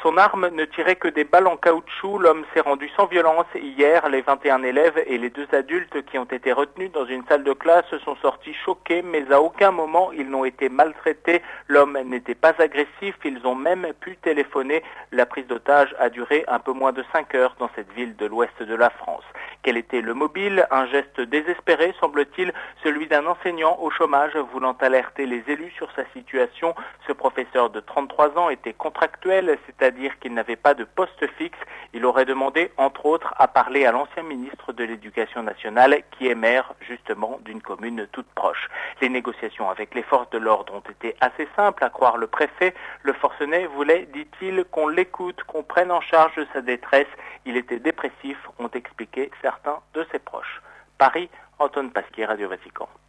Son arme ne tirait que des balles en caoutchouc. L'homme s'est rendu sans violence. Hier, les 21 élèves et les 2 adultes qui ont été retenus dans une salle de classe sont sortis choqués, mais à aucun moment ils n'ont été maltraités. L'homme n'était pas agressif, ils ont même pu téléphoner. La prise d'otage a duré un peu moins de 5 heures dans cette ville de l'ouest de la France. Quel était le mobile? Un geste désespéré, semble-t-il, celui d'un enseignant au chômage voulant alerter les élus sur sa situation. Ce professeur de 33 ans était contractuel, c'est-à-dire qu'il n'avait pas de poste fixe. Il aurait demandé, entre autres, à parler à l'ancien ministre de l'Éducation nationale qui est maire, justement, d'une commune toute proche. Les négociations avec les forces de l'ordre ont été assez simples, à croire le préfet. Le forcené voulait, dit-il, qu'on l'écoute, qu'on prenne en charge sa détresse. Il était dépressif, ont expliqué certains de ses proches. Paris, Antoine Pasquier, Radio Vatican.